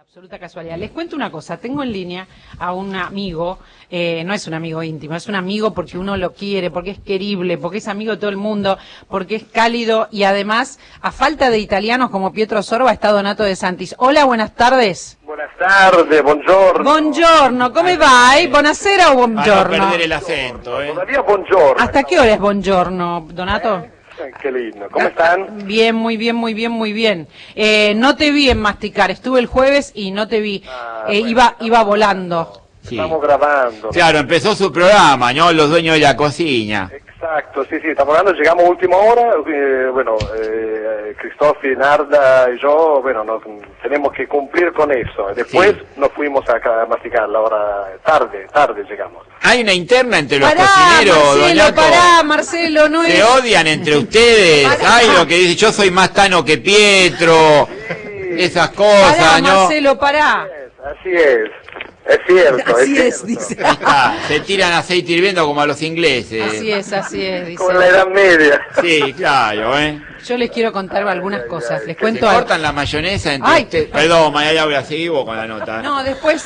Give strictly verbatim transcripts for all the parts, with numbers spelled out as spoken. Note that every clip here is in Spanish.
Absoluta casualidad. Les cuento una cosa, tengo en línea a un amigo, eh, no es un amigo íntimo, es un amigo porque uno lo quiere, porque es querible, porque es amigo de todo el mundo, porque es cálido y además, a falta de italianos como Pietro Sorba, está Donato De Santis. Hola, buenas tardes. Buenas tardes, buongiorno. Buongiorno, come vai? Buonasera o buongiorno? A no perder el acento, ¿eh? Todavía buongiorno. ¿Hasta qué hora es buongiorno, Donato? Eh, qué lindo. ¿Cómo están? Bien, muy bien, muy bien, muy bien. Eh, no te vi en Masticar, estuve el jueves y no te vi. Ah, eh, bueno. iba, iba volando. Sí. Estamos grabando. Claro, empezó su programa, ¿no? Los dueños de la cocina. Exacto, sí, sí, estamos hablando, llegamos a última hora, eh, bueno, eh, Cristófi, Narda y yo, bueno, nos, tenemos que cumplir con eso. Después Sí. nos fuimos a, a masticar, la hora tarde, tarde llegamos. Hay una interna entre los Pará, cocineros, Marcelo, Donato. pará, Marcelo, no Se es... odian entre ustedes. Pará. Hay lo que dice, yo soy más Tano que Pietro. Esas cosas, Pará, ¿no? Marcelo, pará. Así es, es cierto. Así es, es, cierto. dice. Ahí está, se tiran aceite hirviendo como a los ingleses. Así es, así es, dice. Como en la Edad Media. Sí, claro, ¿eh? Yo les quiero contar algunas ay, cosas. ay, Les que Se cuento algo. cortan la mayonesa entre Ay. ustedes. Perdón, María Laura, seguí vos con la nota. No, después...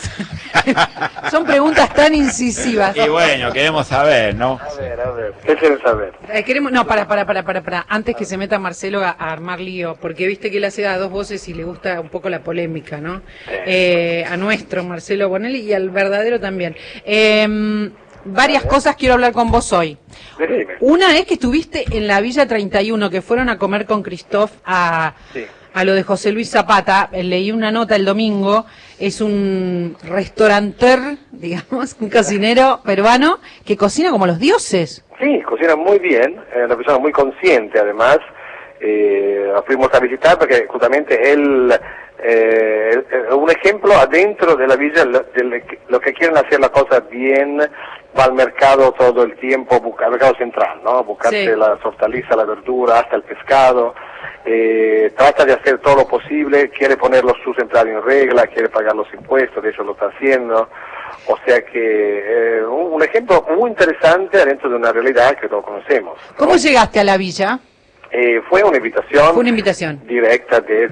Son preguntas tan incisivas. Y bueno, queremos saber, ¿no? A ver, a ver, ¿qué quieren saber? Eh, queremos, no, para, para, para, para, para, antes que se meta Marcelo a, a armar lío, porque viste que él hace a dos voces y le gusta un poco la polémica, ¿no? Eh, a nuestro Marcelo Bonelli y al verdadero también. Eh, varias cosas quiero hablar con vos hoy. Decime. Una es que estuviste en la Villa treinta y uno, que fueron a comer con Christoph a... Sí. a lo de José Luis Zapata. Eh, leí una nota el domingo, es un restauranteur, digamos, un cocinero peruano que cocina como los dioses. Sí, cocina muy bien, es una persona muy consciente además. Eh, la fuimos a visitar porque justamente él, eh, es un ejemplo adentro de la villa, lo, de lo que quieren hacer las cosas bien, va al mercado todo el tiempo, busca, al mercado central, ¿no? Buscarse Sí. las hortalizas, la verdura, hasta el pescado. Eh, trata de hacer todo lo posible, quiere poner los sus empleados en regla, quiere pagar los impuestos, de hecho lo está haciendo. O sea que eh, un, un ejemplo muy interesante dentro de una realidad que todos conocemos. ¿Cómo llegaste a la villa? Eh, fue una invitación Fue una invitación. directa de,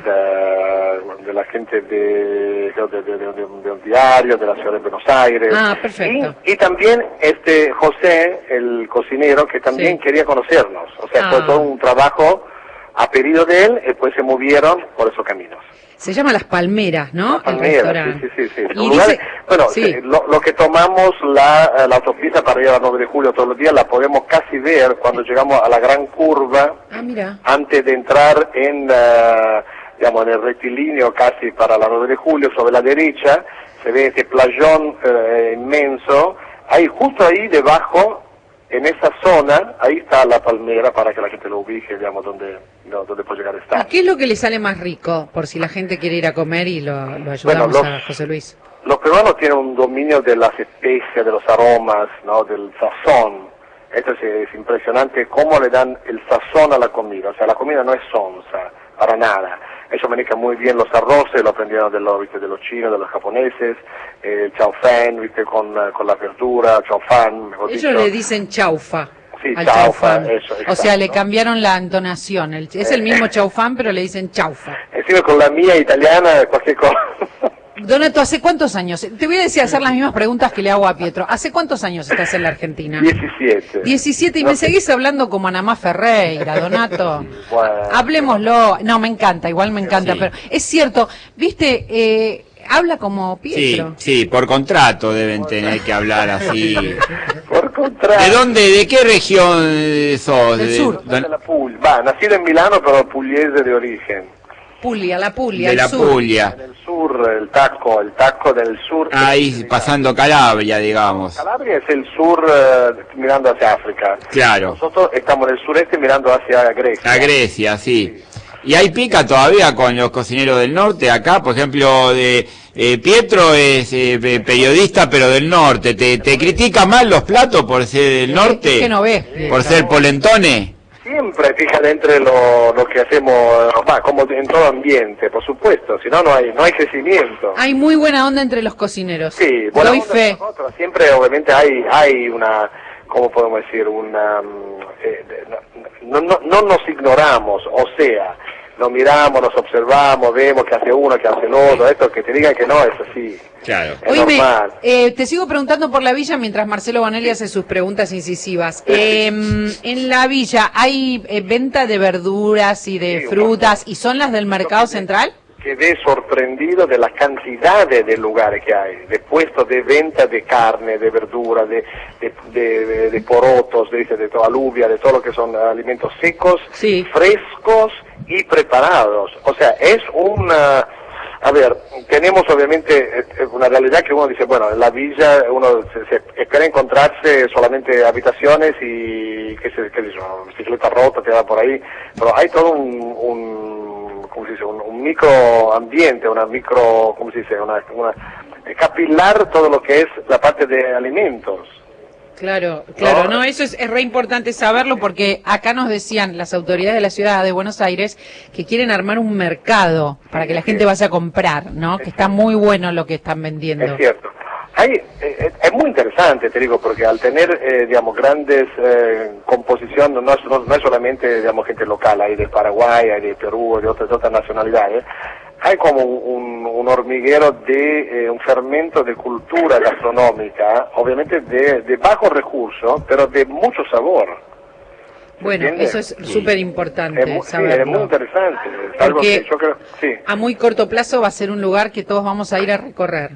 de, de la gente de, de, de, de, de- de un diario, de la ciudad de Buenos Aires. Ah, perfecto. Y, y también este José, el cocinero, que también Sí. quería conocernos. O sea, Ah. fue todo un trabajo a pedido de él, y después se movieron por esos caminos. Se llama Las Palmeras, ¿no? Las Palmeras, El restaurante. sí, sí, sí, sí. Y Un dice- lugar- bueno, sí. eh, lo, lo que tomamos la, la autopista para ir a nueve de julio todos los días, la podemos casi ver cuando llegamos a la gran curva, Ah, mira. antes de entrar en, eh, digamos, en el rectilíneo casi para la nueve de julio, sobre la derecha, se ve este playón eh, inmenso. Ahí, justo ahí debajo, en esa zona, ahí está la palmera para que la gente lo ubique, digamos, donde, no, donde puede llegar a ¿Y estar. qué es lo que le sale más rico? Por si la gente quiere ir a comer y lo, lo ayudamos Bueno, los- a José Luis. Los peruanos tienen un dominio de las especias, de los aromas, ¿no? Del sazón. Esto es, es impresionante cómo le dan el sazón a la comida. O sea, la comida no es sonsa, para nada. Ellos manejan muy bien los arroces, lo aprendieron de los, ¿viste? De los chinos, de los japoneses, eh, el chao fan, ¿viste? Con, eh, con la verdura, chao fan, mejor Ellos dicho. le dicen chaufa. Sí, al chaufa, chaufán. eso, O sea, exacto. le cambiaron la entonación. El- es el mismo chaufán, pero le dicen chaufa. Encima con la mía italiana, cualquier cosa. Donato, ¿hace cuántos años? Te voy a decir hacer las mismas preguntas que le hago a Pietro. ¿Hace cuántos años estás en la Argentina? diecisiete. diecisiete y No me sé. seguís hablando como Anamá Ferreira, Donato. Bueno. Hablemoslo. No, me encanta, igual me encanta, Sí. pero es cierto, viste, eh, habla como Sí, Pietro. sí, por contrato deben tener que hablar así. Por contrario. ¿De dónde, de qué región eh, sos? Del De- sur. Soy de don- la Puglia. Va, nacido en Milano, pero pugliese de origen. Puglia, la Puglia, de el la sur. Puglia. En el sur, el Taco, el Taco del sur. Ahí pasando Calabria, digamos. Calabria es el sur eh, mirando hacia África. Claro. Nosotros estamos en el sureste mirando hacia Grecia. A Grecia, sí. Y hay pica todavía con los cocineros del norte. Acá, por ejemplo, de eh, Pietro es eh, pe- periodista, pero del norte. ¿Te, te critica mal los platos por ser del norte? Es que no ves, Pietro. ¿Por ser polentones? Siempre, fíjate, entre lo, lo que hacemos, va, como en todo ambiente, por supuesto, si no, no hay, no hay crecimiento. Hay muy buena onda entre los cocineros. Sí, buena Doy onda fe. con nosotros. Siempre, obviamente, hay, hay una, ¿cómo podemos decir? Una, mm, eh, no, no, no, no nos ignoramos, o sea, nos miramos, nos observamos, vemos qué hace uno, qué hace el otro, esto que te digan que no es así. Claro. Es Oíme, normal. eh, te sigo preguntando por la villa mientras Marcelo Bonelli hace sus preguntas incisivas. Eh, en la villa, ¿hay eh, venta de verduras y de Sí, frutas y son las del mercado central? Quedé sorprendido de la cantidad de, de lugares que hay, de puestos de venta de carne, de verdura, de, de, de, de, de porotos, de, de toda alubia, de todo lo que son alimentos secos, Sí. frescos y preparados. O sea, es una... A ver, tenemos obviamente una realidad que uno dice, bueno, en la villa uno se, se espera encontrarse solamente habitaciones y, qué sé, qué sé yo, bicicleta rota, te va por ahí, pero hay todo un... un ¿cómo se dice? Un, un microambiente, una micro, ¿cómo se dice? Una, una, capilar todo lo que es la parte de alimentos. Claro, claro, No. no, eso es, es re importante saberlo porque acá nos decían las autoridades de la ciudad de Buenos Aires que quieren armar un mercado para que la gente vaya a comprar, ¿no? Que está muy bueno lo que están vendiendo. Es cierto. Hay, eh, es muy interesante, te digo, porque al tener, eh, digamos, grandes eh, composición, no, no, es- no, no es solamente, digamos, gente local, hay de Paraguay, hay de Perú, de otras, de otras nacionalidades, hay como un, un hormiguero de, eh, un fermento de cultura gastronómica, obviamente de, de bajo recurso, pero de mucho sabor. Bueno, ¿Entiendes? eso es súper importante Es muy, sí, es saberlo. muy interesante. Es algo Porque que yo creo, sí. a muy corto plazo va a ser un lugar que todos vamos a ir a recorrer.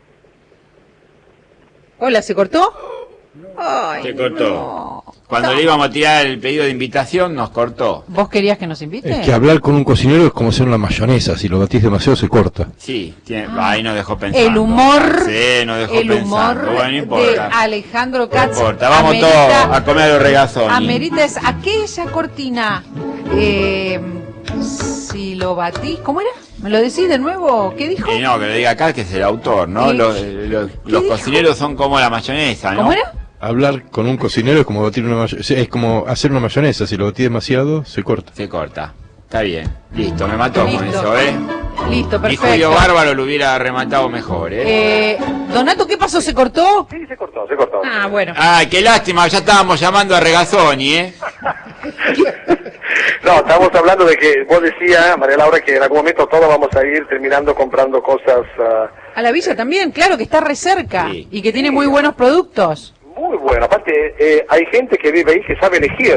Hola, ¿se cortó? Ay, Se cortó. no. Cuando No. le íbamos a tirar el pedido de invitación, nos cortó. ¿Vos querías que nos invite? Es que hablar con un cocinero es como hacer una mayonesa, si lo batís demasiado se corta. Sí, tiene, ahí nos dejó pensando. El humor, Sí, nos dejó el humor pensando. Bueno, no de importa. Alejandro No Katz. importa, vamos amerita- todos a comer a los regazones. Amerita es aquella cortina. Eh, si lo batís, ¿cómo era? ¿Me lo decís de nuevo? ¿Qué dijo? Y no, que lo diga acá, que es el autor, ¿no? ¿Qué- Los, los, qué los dijo? cocineros son como la mayonesa, ¿no? ¿Cómo era? Hablar con un cocinero es como batir una mayonesa, es como hacer una mayonesa, si lo batís demasiado se corta. Se corta. Está bien. Listo, me mató con Listo. eso, ¿eh? Listo, Y perfecto. Julio Bárbaro lo hubiera rematado mejor, ¿eh? Eh, Donato, ¿qué pasó? ¿Se cortó? Sí, se cortó, se cortó. Ah, bueno. Ay, qué lástima, ya estábamos llamando a Regazzoni, ¿eh? No, estamos hablando de que vos decías, María Laura, que en algún momento todos vamos a ir terminando comprando cosas ah, A la villa también, claro, que está re cerca Sí. y que tiene muy buenos productos. muy buenas. Aparte, eh, hay gente que vive ahí que sabe elegir.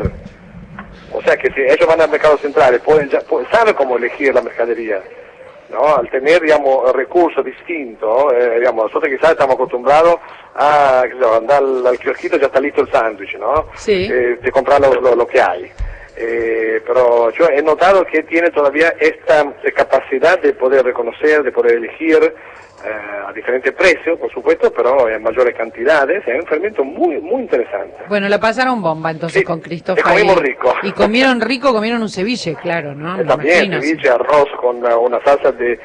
O sea, que si ellos van al mercado central, pueden ya, pu- saben cómo elegir la mercadería. ¿No? Al tener, digamos, recursos distintos, eh, digamos, nosotros quizás estamos acostumbrados a, qué sé yo, andar al, al kiosquito, ya está listo el sándwich, ¿no? Sí. Eh, de comprar lo, lo, lo que hay. Eh, pero yo he notado que tiene todavía esta eh, capacidad de poder reconocer, de poder elegir eh, a diferentes precios, por supuesto, pero en mayores cantidades. Es un fermento muy, muy interesante. Bueno, la pasaron bomba entonces Sí, con Cristóbal. y comimos rico. Y comieron rico, comieron un ceviche, claro, ¿no? Me También imagino, ceviche, arroz con una, una salsa de,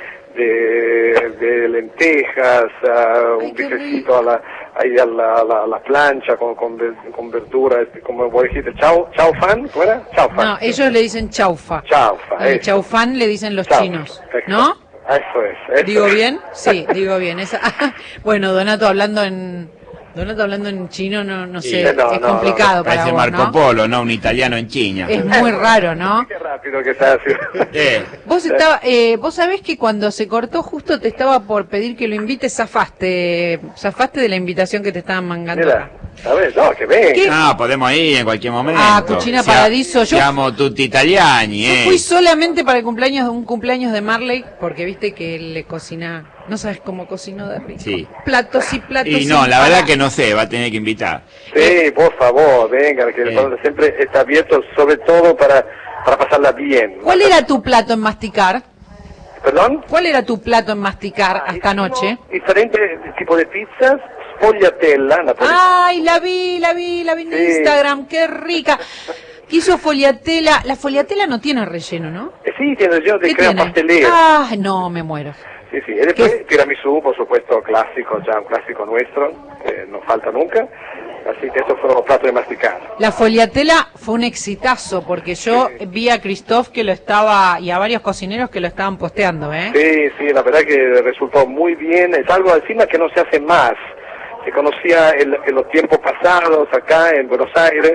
de, de lentejas, ah, Ay, un qué bifecito a la, ahí a la, a la, a la plancha con, con, ver- con verdura, este, como vos dijiste, chau, chau fan, ¿cómo era? Chau fan. No, ellos le dicen chaufa. Chaufa, Y eso. chaufán le dicen los Chaufa, chinos, exacto. ¿no? Eso es. Eso ¿Digo es. bien? Sí, digo bien. Esa... Bueno, Donato hablando en Donato hablando en chino, no, no Sí. sé, No, es no, complicado no, para Parece vos, Marco ¿no? Polo, ¿no? Un italiano en China. Es muy raro, ¿no? Qué rápido que está haciendo. Eh, Vos estaba, eh, vos sabés que cuando se cortó justo te estaba por pedir que lo invites, zafaste, zafaste de la invitación que te estaban mangando. Mira, a ver, no, que venga. ¿Qué? no, podemos ir en cualquier momento. Ah, Cucina Sia- Paradiso, yo- Siamo tutti italiani, Yo ¿eh? fui solamente para el cumpleaños de un cumpleaños de Marley, porque viste que él le cocina, no sabes cómo cocinó de rico. Sí. Platos y platos. Y no, sin la verdad parar. que no sé, va a tener que invitar. Sí, por favor, venga, que el Eh. salón siempre está abierto, sobre todo para, para pasarla bien. ¿Cuál era tu plato en masticar? ¿Perdón? ¿Cuál era tu plato en masticar hasta anoche? Diferentes tipos de pizzas, sfogliatella, napolitana. Ay, la vi, la vi, la vi en Sí. Instagram, qué rica. Quiso foliatela, la foliatela no tiene relleno, ¿no? Eh, sí, tiene relleno de ¿Qué crema tiene? pastelera. Ah, no, me muero. Sí, sí. Y después ¿Qué? tiramisú, por supuesto, clásico, ya un clásico nuestro, que no falta nunca. Así que estos fueron los platos de masticar. La foliatela fue un exitazo, porque yo vi a Christoph que lo estaba, y a varios cocineros que lo estaban posteando, ¿eh? Sí, sí, la verdad que resultó muy bien. Es algo encima que no se hace más. Se conocía en, en los tiempos pasados acá en Buenos Aires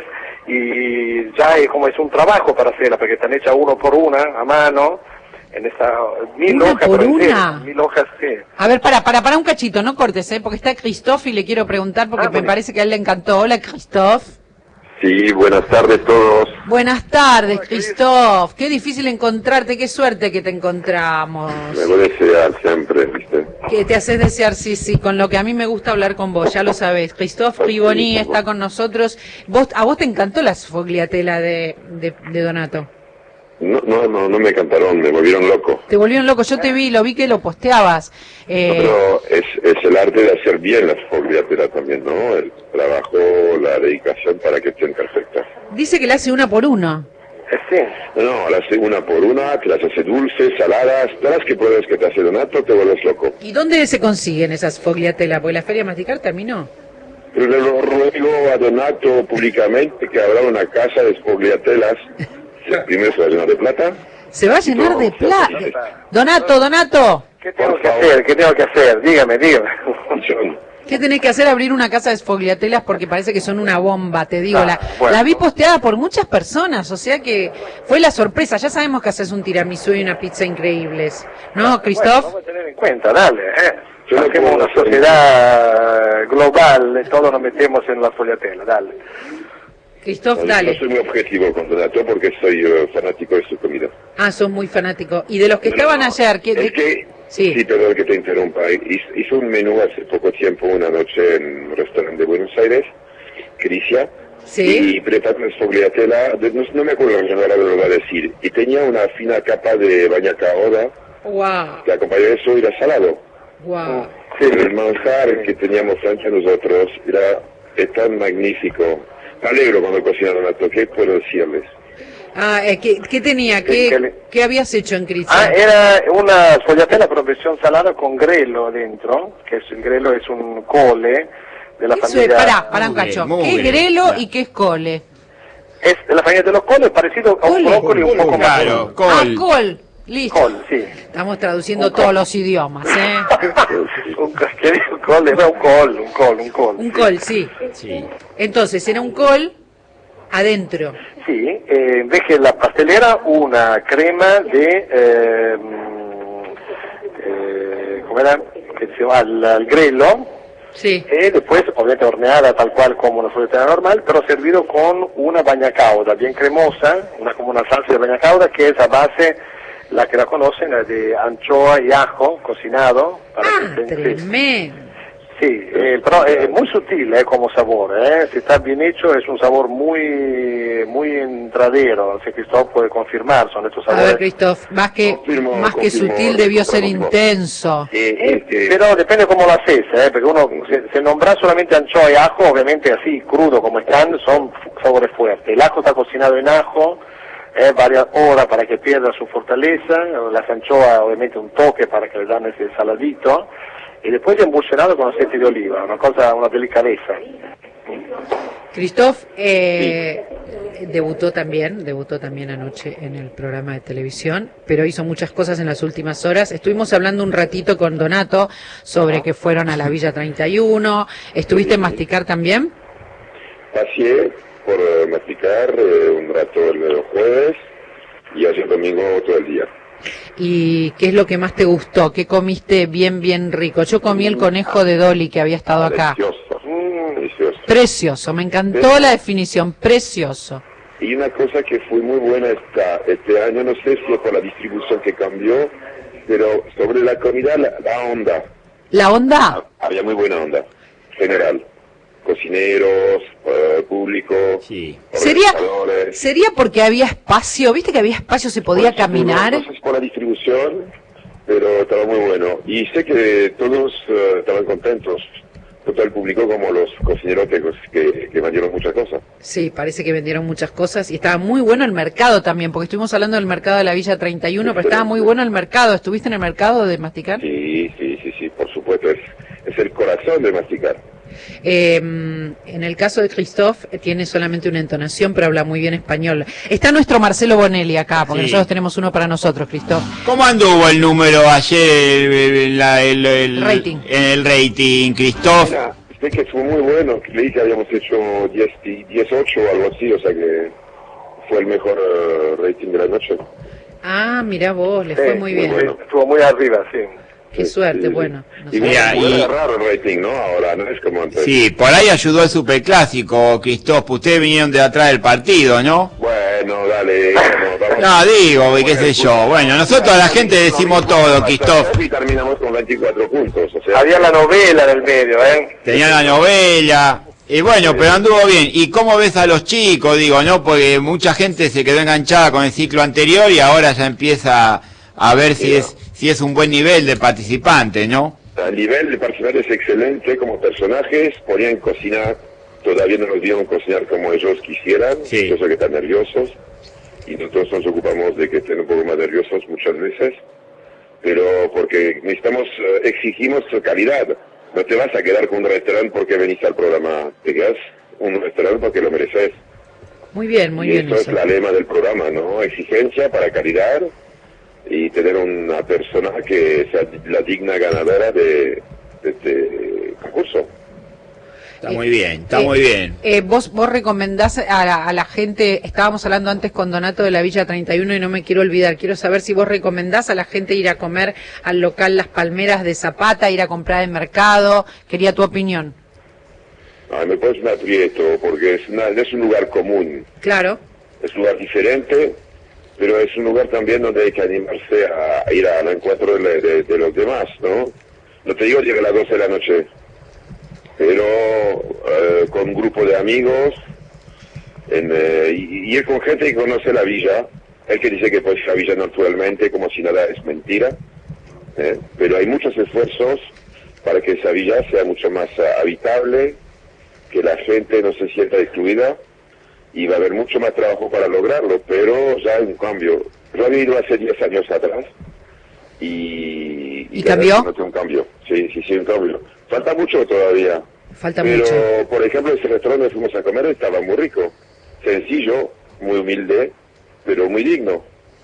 y ya es como es un trabajo para hacerla, porque están hechas uno por una, a mano, en esta mil ¿Una hojas. por pero una? entera, mil hojas, sí. A ver, para, para, para un cachito, no cortes, ¿eh? Porque está Christophe y le quiero preguntar porque Ah, me bueno. parece que a él le encantó. Hola, Christophe. Sí, buenas tardes a todos. Buenas tardes, Hola, Christophe. Qué difícil encontrarte, qué suerte que te encontramos. Me voy a desear siempre, ¿viste? Que te haces desear, sí, sí, con lo que a mí me gusta hablar con vos, ya lo sabés. Christophe Riboni está con nosotros. Vos, a vos te encantó la sfogliatella de, de, de Donato. No, no, no, no me cantaron, me volvieron loco. Te volvieron loco, yo te vi, lo vi que lo posteabas. Eh, No, pero es, es el arte de hacer bien las fogliateras también, ¿no? El trabajo, la dedicación para que estén perfectas. dice que la hace una por uno. Eh, sí. No, no, las hace una por una, te las hace dulces, saladas, todas las que pruebes que te hace Donato, te vuelves loco. ¿Y dónde se consiguen esas sfogliatella? Porque la Feria Masticar terminó. Pero le lo ruego a Donato públicamente que abra una casa de fogliatelas. Primero se va a llenar de plata. Se va a llenar No, de sí, plata. sí, sí. Donato, Donato, ¿Qué tengo Por que favor. hacer? ¿Qué tengo que hacer? Dígame, dígame. John, ¿qué tenés que hacer? Abrir una casa de sfogliatelas porque parece que son una bomba, te digo. Ah, la, bueno. la vi posteada por muchas personas, o sea que fue la sorpresa. Ya sabemos que haces un tiramisú y una pizza increíbles. ¿No, Bueno, Christophe? vamos a tener en cuenta, dale, ¿eh? Yo no Hacemos puedo una hacer- sociedad global, todos nos metemos en la fogliatella, dale. Christophe, no, dale. no soy muy objetivo con Donato porque soy eh, fanático de su comida. Ah, sos muy fanático. Y de los que No, estaban no, ayer, ¿qué, de- es que, Sí. sí. perdón que te interrumpa. Hizo, hizo un menú hace poco tiempo, una noche en un restaurante de Buenos Aires, Crisia, Sí. y preparó una sfogliatella, de- no, no me acuerdo la ahora lo va a decir, y tenía una fina capa de bañacaoda Wow, que acompañó eso y era salado. wow. Sí. Pero el manjar que teníamos frente a nosotros era, es tan magnífico. Me alegro cuando cocina Donato, ¿qué puedo decirles? Ah, eh, ¿qué, qué tenía? ¿Qué ¿Qué, le- qué habías hecho en Crisia? Ah, era una sfogliatella pero versión salada con grelo dentro, que es, el grelo es un cole de la Eso es, familia... pará, pará un Mugre, cacho. mugre, ¿Qué es grelo claro. y qué es cole? Es de la familia de los coles, parecido a un Cole. brócoli un poco más... Claro, Ah, col. col. Listo. Col, sí. Estamos traduciendo todos los idiomas, ¿eh? un ¿qué digo? Col, era un col, un col, un col. Un col, sí. Sí. Entonces, era un col adentro. Sí, eh, en vez que la pastelera, una crema de... Eh, mm, eh, ¿cómo era? Que se llama el, el grelo, Sí. y después obviamente horneada tal cual como una sfogliatella normal, pero servido con una bañacauda bien cremosa, una como una salsa de bañacauda que es a base, la que la conocen, la de anchoa y ajo cocinado. Para Ah, que estén- sí. tremendo. Sí, eh, pero es muy sutil eh, como sabor, eh. Si está bien hecho es un sabor muy muy entradero, si Cristóbal puede confirmar, son estos A sabores. ver, Christoph, más que, Confirmo, más que confirmo, sutil debió ser confirmo. intenso. Eh, Eh, es que- pero depende cómo lo haces, eh, porque uno, se, se nombra solamente anchoa y ajo, obviamente así, crudo como están, son f- sabores fuertes. El ajo está cocinado en ajo, eh, varias horas para que pierda su fortaleza, las anchoas obviamente un toque para que le dan ese saladito, y después emulsionado con aceite de oliva, una cosa, una delicadeza. Christoph eh, debutó también, debutó también anoche en el programa de televisión, pero hizo muchas cosas en las últimas horas. Estuvimos hablando un ratito con Donato sobre que fueron a la Villa treinta y uno. ¿Estuviste en Masticar también? Pasé por eh, masticar eh, un rato el jueves y ayer domingo todo el día. ¿Y qué es lo que más te gustó? ¿Qué comiste bien, bien rico? Yo comí el conejo de Dolly que había estado acá. Delicioso, Mm. delicioso. Precioso, me encantó la definición, precioso. Y una cosa que fue muy buena esta, este año, no sé si es por la distribución que cambió, pero sobre la comida, la, la onda. ¿La onda? Había muy buena onda, general. Cocineros, eh, público, Sí. ¿Sería, organizadores. ¿Sería porque había espacio? ¿Viste que había espacio, se podía Por supuesto, caminar? No sé si por la distribución, pero estaba muy bueno. Y sé que todos eh, estaban contentos, tanto el público como los cocineros que, que, que vendieron muchas cosas. Sí, parece que vendieron muchas cosas y estaba muy bueno el mercado también, porque estuvimos hablando del mercado de la Villa treinta y uno, pero estaba muy bueno el mercado. ¿Estuviste en el mercado de Masticar? Sí, sí, sí, sí, por supuesto, es, es el corazón de masticar. Eh, en el caso de Christoph, eh, tiene solamente una entonación, pero habla muy bien español. Está nuestro Marcelo Bonelli acá, porque Sí. nosotros tenemos uno para nosotros, Christoph. ¿Cómo anduvo el número ayer, el, la- el- el- Rating. en el rating, Christoph? Mira, sé que estuvo muy bueno, leí que habíamos hecho diez ocho o algo así, o sea que fue el mejor uh, rating de la noche. Ah, mirá vos, le Sí, fue muy bien. bueno. Estuvo muy arriba, sí. Qué suerte, Sí, sí. bueno. No Y sé. Mira, bueno, y- es raro el rating, ¿no? Ahora, no es como antes. Sí, por ahí ayudó el superclásico, Cristóbal. Ustedes vinieron de atrás del partido, ¿no? Bueno, dale, vamos, vamos. No, digo, y qué sé yo. Bueno, nosotros a la gente decimos todo, Cristóbal. Y terminamos con veinticuatro puntos, o sea. Había la novela en el medio, ¿eh? Tenía la novela. Y bueno, pero anduvo bien. ¿Y cómo ves a los chicos? Digo, ¿no? Porque mucha gente se quedó enganchada con el ciclo anterior y ahora ya empieza a ver si es si es un buen nivel de participante, ¿no? El nivel de participantes es excelente como personajes, podían cocinar, todavía no nos vieron cocinar como ellos quisieran, Sí. yo sé que están nerviosos, y nosotros nos ocupamos de que estén un poco más nerviosos muchas veces, pero porque necesitamos, eh, exigimos calidad. No te vas a quedar con un restaurante porque venís al programa, te quedas un restaurante porque lo mereces. Muy bien, muy y bien eso eso. es la lema del programa, ¿no? Exigencia para calidad y tener una persona que sea la digna ganadora de, de este concurso. Está muy bien, está Eh, muy bien. Eh, vos, vos recomendás a la, a la gente, estábamos hablando antes con Donato de la Villa treinta y uno y no me quiero olvidar, quiero saber si vos recomendás a la gente ir a comer al local Las Palmeras de Zapata, ir a comprar en mercado, quería tu opinión. Ay, me pones un aprieto porque es, una, es un lugar común, Claro. es un lugar diferente, pero es un lugar también donde hay que animarse a, a ir al encuentro de, de- de los demás, ¿no? No te digo llegue a las doce de la noche, pero eh, con un grupo de amigos en, eh, y, y ir con gente que conoce la villa. El que dice que puede ir a la villa naturalmente como si nada es mentira, ¿eh? Pero hay muchos esfuerzos para que esa villa sea mucho más eh, habitable, que la gente no se sienta excluida, y va a haber mucho más trabajo para lograrlo, pero ya hay un cambio. Yo había ido hace diez años atrás y... ¿Y la cambió? verdad que noté un cambio, sí, sí, sí, un cambio. Falta mucho todavía. Falta Pero, mucho. por ejemplo, ese restaurante donde fuimos a comer estaba muy rico, sencillo, muy humilde, pero muy digno.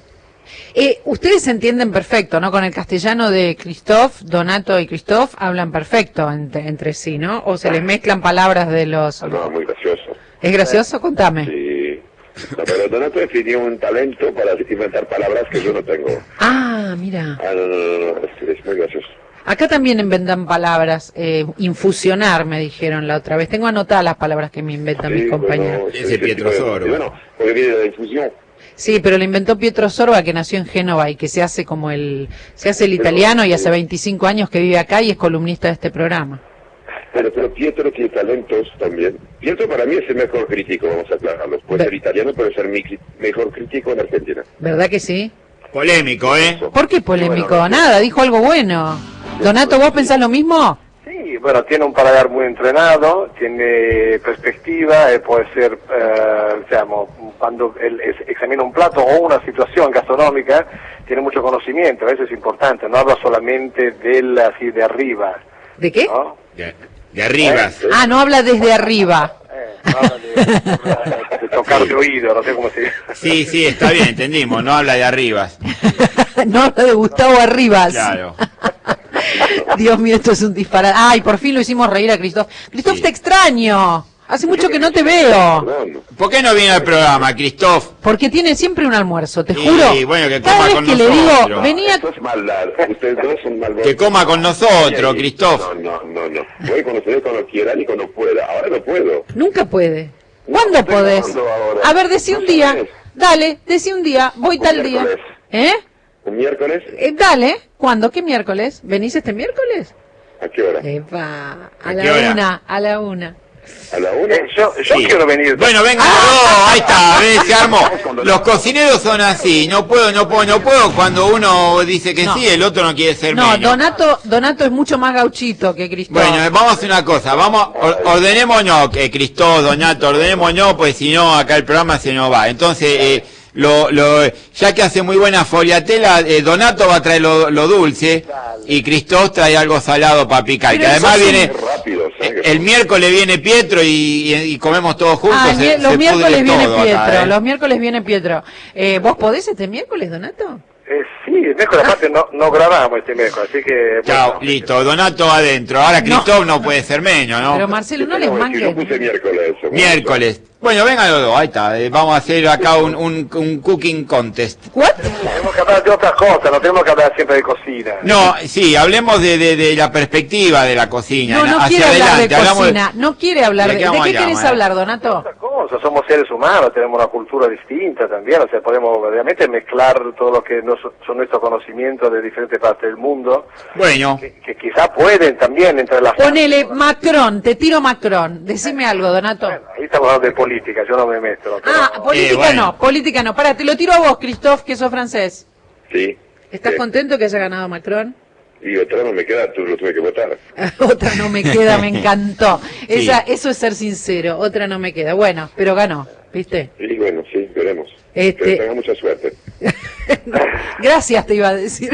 Eh, ustedes se entienden perfecto, ¿no? Con el castellano de Christoph, Donato y Christoph hablan perfecto entre, entre sí, ¿no? O se les mezclan palabras de los... Ah, no, muy gracioso. ¿Es gracioso? Contame. Sí. No, pero Donato definió un talento para inventar palabras que yo no tengo. Ah, mira. Ah, no, no, no, no, es, es muy gracioso. Acá también inventan palabras, eh, infusionar me dijeron la otra vez. Tengo anotadas las palabras que me inventan mis Sí, compañeros. bueno, Ese Pietro tipo de- Sorba. Bueno, porque viene de la infusión. Sí, pero lo inventó Pietro Sorba, que nació en Génova y que se hace como el, se hace el Pero, italiano y sí. hace veinticinco años que vive acá y es columnista de este programa. Pero, pero Pietro tiene talentos también. Pietro para mí es el mejor crítico, vamos a aclararlo. Puede Ve- ser italiano, pero ser mi cri- mejor crítico en Argentina. ¿Verdad que sí? Polémico, ¿eh? ¿Por qué polémico? Bueno, no sé. Nada, dijo algo bueno. Donato, ¿vos pensás lo mismo? Sí, bueno, tiene un paladar muy entrenado, tiene perspectiva, eh, puede ser, eh, digamos, cuando él es- examina un plato o una situación gastronómica, tiene mucho conocimiento, eso es importante, no habla solamente del así de arriba, ¿De qué? ¿no? De, de arriba. Ah, no habla desde arriba. Eh, no habla de, de tocar de oído, no sé cómo se dice. Sí, sí, está bien, entendimos. No habla de arriba. No habla de Gustavo Arribas. Claro. Dios mío, esto es un disparate. Ay, por fin lo hicimos reír a Christoph. Christoph, Sí. te extraño. Hace mucho que no te veo. Perdón. ¿Por qué no viene al programa, Cristóf? Porque tiene siempre un almuerzo, te Sí, juro. bueno, que Cada coma vez con que le nosotros. digo, venía... Esto es maldad. Ustedes dos son malvados. Que coma con nosotros, Cristóf. No, no, no, no. Voy con ustedes cuando quieran y cuando pueda. Ahora no puedo. Nunca puede. ¿Cuándo estoy podés? grabando ahora. A ver, decí No un día. sabés. Dale, decí un día. Voy Un tal día. miércoles. ¿Eh? ¿Un miércoles? Eh, Dale. ¿Cuándo? ¿Qué miércoles? ¿Venís este miércoles? ¿A qué hora? Epa, a ¿A la qué hora? una, a la una. ¿A la una? Eh, yo yo Sí. quiero venir. Bueno, venga, no, ahí está, ¿ves? Se armó. Los cocineros son así, no puedo, no puedo, no puedo. Cuando uno dice que No. sí, el otro no quiere ser No, menos. Donato, Donato es mucho más gauchito que Cristóbal. Bueno, eh, vamos a hacer una cosa, vamos, or- ordenémonos, que Cristóbal, Donato, ordenémonos, pues si no, acá el programa se nos va. Entonces, eh, lo, lo, ya que hace muy buena foliatela, eh, Donato va a traer lo, lo dulce y Cristóbal trae algo salado para picar. Pero Que además eso sí. viene, Qué rápido, ¿sabes? el miércoles viene Pietro y, y, y comemos todos juntos. Ah, se- mi- se los pudre miércoles viene todo acá, Pietro, ¿eh? los miércoles viene Pietro. Eh, ¿Vos podés este miércoles, Donato? Eh, sí, el miércoles aparte no, no grabamos este miércoles, así que... Chao, bueno, listo, Donato adentro. Ahora Cristóbal no. no puede ser menos, ¿no? Pero Marcelo, no les Yo manques. puse miércoles. Miércoles. Bueno, vengan los dos, ahí está. eh, Vamos a hacer acá un, un, un cooking contest. ¿What? tenemos que hablar de otras cosas, no tenemos que hablar siempre de cocina. No, sí, hablemos de, de, de la perspectiva de la cocina. No, no hacia quiere hablar adelante. de hablamos cocina, no quiere hablar ¿De de... qué ¿De vamos qué allá, querés María? hablar, Donato? Otras cosas, somos seres humanos, tenemos una cultura distinta también, o sea, podemos obviamente mezclar todo lo que no son son nuestros conocimientos de diferentes partes del mundo, Bueno, que, que quizá pueden también entre las... Ponele Macron, te tiro Macron. Decime algo, Donato. Bueno, ahí estamos hablando de política, yo no me meto. pero- Ah, política Eh, bueno. no, política no. Pará, te lo tiro a vos, Christophe, que sos francés. Sí. ¿Estás Sí. contento que haya ganado Macron? Y otra no me queda, tú lo tuve que votar. Otra no me queda, me encantó. Esa, eso es ser sincero, otra no me queda. Bueno, pero ganó, ¿viste? Y bueno, sí, veremos. Este- Que tenga mucha suerte. Gracias, te iba a decir.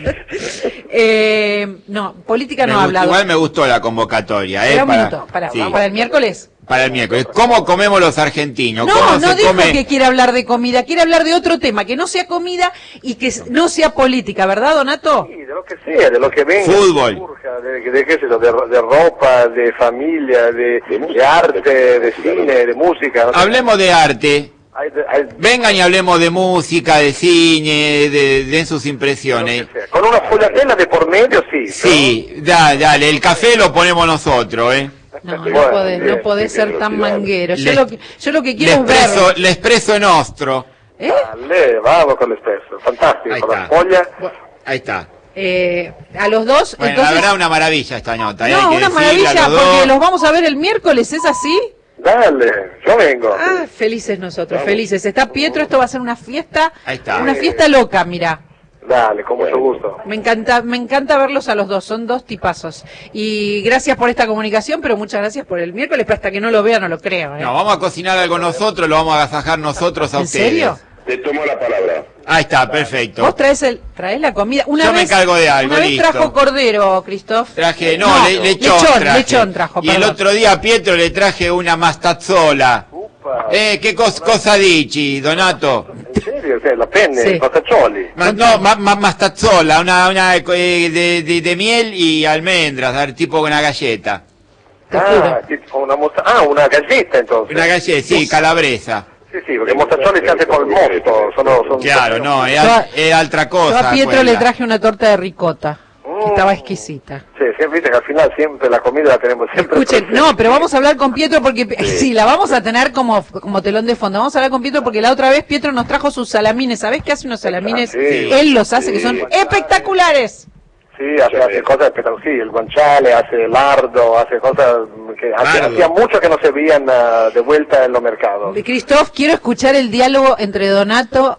eh, no, política no me ha gustó- hablado. igual me gustó la convocatoria. Espera ¿eh? un minuto, para, sí, para el miércoles. para el miércoles. ¿Cómo comemos los argentinos? No, ¿Cómo no se dijo come? que quiere hablar de comida, quiere hablar de otro tema, que no sea comida y que no sea política, ¿verdad, Donato? Sí, de lo que sea, de lo que venga. Fútbol. que surja, De, de, qué sé yo, de, de ropa, de familia, de, De música. de arte, de cine, de música. no sé. Hablemos de arte. Hay de- hay- Vengan y hablemos de música, de cine, de, den sus impresiones. lo que sea. Con una fogliatella de por medio, sí. Sí, da, dale, el café lo ponemos nosotros, ¿eh? No, no Bueno, podés, no bien, podés qué ser tan velocidad. manguero. Yo Le- lo que, yo lo que quiero es L'espresso, ver. l'espresso nostro. ¿Eh? Dale, vamos con el espresso. Fantástico, Ahí con está. la foglia. Ahí está. Eh, a los dos, Bueno, entonces. la verdad una maravilla esta nota, ¿eh? No, Hay que una decirle a maravilla, los porque dos. los vamos a ver el miércoles, ¿es así? Dale, yo vengo. Ah, felices nosotros, Vamos. felices. Está Pietro, esto va a ser una fiesta, Ahí está. una fiesta loca, mira. Dale, con mucho gusto. Me encanta, me encanta verlos a los dos, son dos tipazos. Y gracias por esta comunicación, pero muchas gracias por el miércoles, pero hasta que no lo vea no lo creo. ¿eh? No, vamos a cocinar algo nosotros, lo vamos a agasajar nosotros a ¿En ustedes. serio? Te tomo la palabra. Ahí está, perfecto. Vos traes el, traes la comida. Una Yo me vez, encargo de algo, Una vez listo. trajo cordero, Christoph. Traje, no, No, le- lechón, lechón, traje. lechón trajo, Y el perdón. otro día a Pietro le traje una mastazzola. Upa. Eh, ¿qué cos- cosa dici, Donato? ¿En serio? O sea, la penne, Sí. i pataccioli. Ma- no, ma, ma- mastazzola, una, una eh, de, de, de miel y almendras, dar tipo una galleta. Te Ah, juro. tipo una mosta- ah, una galleta entonces. Una galleta, sí, calabresa. Sì, sì, perché i mostacioli si hace con il mosto, sono... sono Claro, no, es, Yo a- al- es altra Yo cosa. a Pietro quella. le traje una torta de ricota, que Mm. estaba exquisita. Sí, siempre viste que al final siempre la comida la tenemos siempre Escuchen, presente. no, pero vamos a hablar con Pietro porque sí, la vamos a tener como, como telón de fondo. Vamos a hablar con Pietro porque la otra vez Pietro nos trajo sus salamines. ¿Sabés qué hace unos salamines? Ah, sí. Él los hace, que Sí. son espectaculares. Sí, hace, hace cosas espectaculares, sí, el guanciale, hace lardo, hace cosas que hace- Lardo. hacía mucho que no se veían ah, de vuelta en los mercados. Christoph, quiero escuchar el diálogo entre Donato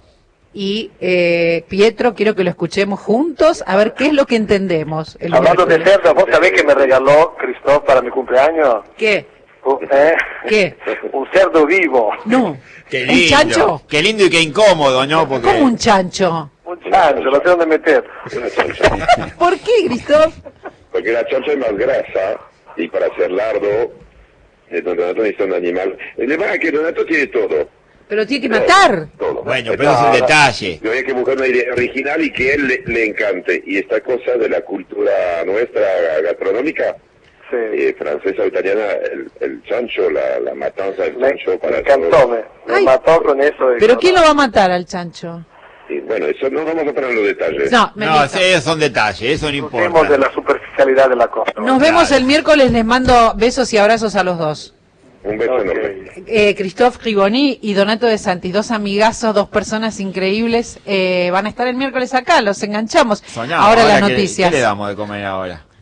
y eh, Pietro. Quiero que lo escuchemos juntos, a ver qué es lo que entendemos. el Hablando de miércoles. cerdo, ¿vos sabés que me regaló Christoph para mi cumpleaños? ¿Qué? Uh, ¿eh? ¿Qué? Un cerdo vivo. No. Qué ¿Un lindo. chancho? Qué lindo y qué incómodo, ¿no? Porque ¿Cómo un chancho? Un chancho, lo sé dónde meter. Una chancha. ¿Por qué, Christoph? Porque la chancha es más grasa y para hacer lardo, eh, don Donato necesita un animal. El tema es que Donato tiene todo. Pero tiene que matar. Todo. Bueno, pero eso es el detalle. Yo hay que buscar una idea original y que él le, le encante. Y esta cosa de la cultura nuestra gastronómica, Sí. eh, francesa o italiana, el, el chancho, la, la matanza del Me, chancho me para encantó, todos. me, me Ay. mató con eso. de ¿Pero que- quién lo va a matar al chancho? Y bueno, eso no vamos a poner en los detalles. No, me No, listo. sí, esos son detalles, eso no Discutimos importa. de la superficialidad de la cosa. Nos vemos el miércoles, les mando besos y abrazos a los dos. Un beso Ok. enorme. Eh, Christoph Riboni y Donato de Santis, dos amigazos, dos personas increíbles, eh, van a estar el miércoles acá, los enganchamos. Soñamos, ahora las ¿qué- noticias. ¿Qué le damos de comer ahora?